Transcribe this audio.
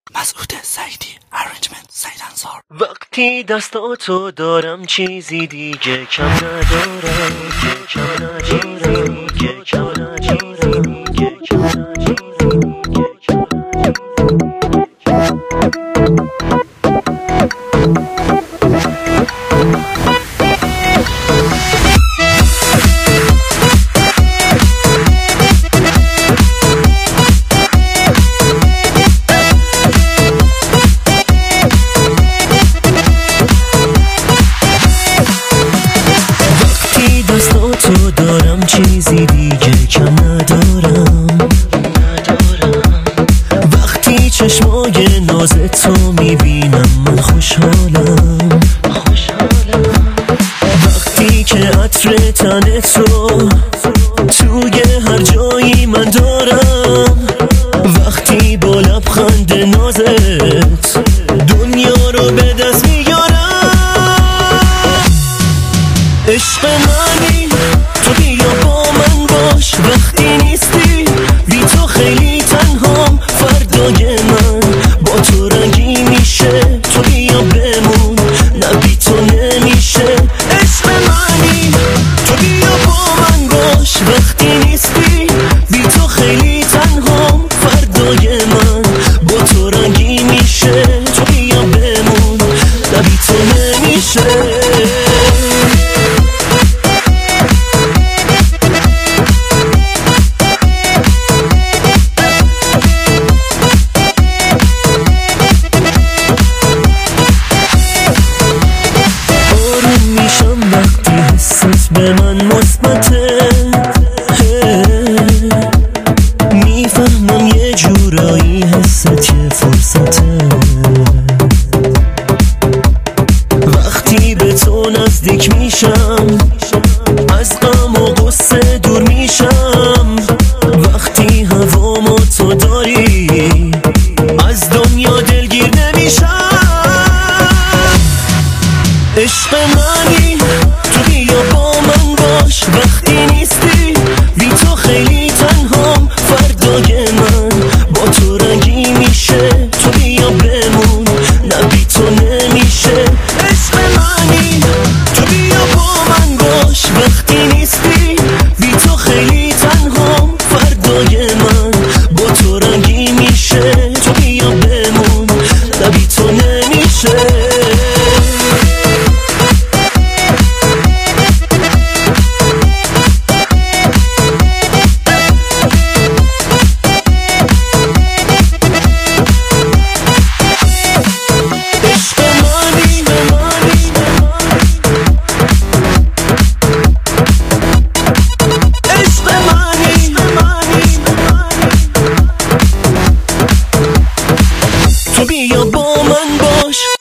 مسعود سعیدی ارنجمنت سعید انصار. وقتی دستاتو دارم چیزی دیگه کم ندارم، کم ندارم، کم ندارم، کم ندارم. تو دارم چیزی دیگه کم ندارم. وقتی چشمای ناز تو میبینم من خوشحالم. وقتی که عطر تن تو توی هر جایی من دارم. وقتی با لبخند نازت دنیا رو به دست میارم. عشق منی تو بیا با من باش، وقتی نیستی بی تو خیلی تنهام. فردای من با تو رنگی میشه، تو بیا بمون نه بی تو نمیشه. عشق منی تو بیا با من باش، وقتی نیستی بی تو خیلی تنهام. فردای من با تو رنگی میشه، تو بیا بمون نه بی تو نمیشه. به من مثبته، میفهمم یه جورایی حست یه فرصته. وقتی به تو نزدیک میشم از غم و غصه دور میشم. وقتی هوامو تو داری از دنیا دلگیر نمیشم. عشق منی تو بیا با من باش، وقتی نیستی بی تو خیلی تنهام. فردای من با تو رنگی میشه، تو بیا بمون نه بی تو نمیشه. عشق منی تو بیا با من باش، وقتی نیستی بی تو خیلی تنهام. فردای من با تو رنگی میشه، تو بیا بمون نه بی تو نمیشه. تو بیا با من باش.